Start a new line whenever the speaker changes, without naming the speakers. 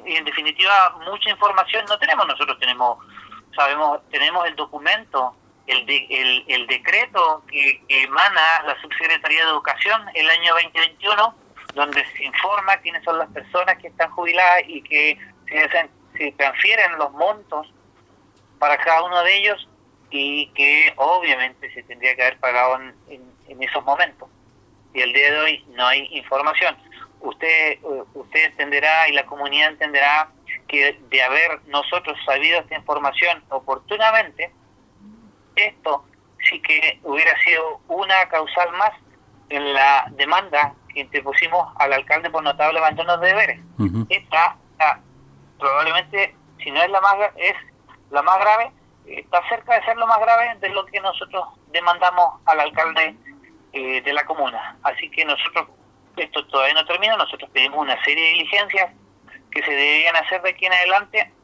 y en definitiva mucha información no tenemos. Nosotros tenemos el documento, el decreto que emana la Subsecretaría de Educación el año 2021, donde se informa quiénes son las personas que están jubiladas y que se transfieren los montos para cada uno de ellos, y que obviamente se tendría que haber pagado en esos momentos. Y el día de hoy no hay información. Usted entenderá y la comunidad entenderá que de haber nosotros sabido esta información oportunamente, esto sí que hubiera sido una causal más en la demanda que interpusimos al alcalde por notable abandono de deberes.
Uh-huh.
Esta probablemente, si no es la más grave, está cerca de ser lo más grave de lo que nosotros demandamos al alcalde de la comuna. Así que nosotros, esto todavía no termina, nosotros pedimos una serie de diligencias que se deberían hacer de aquí en adelante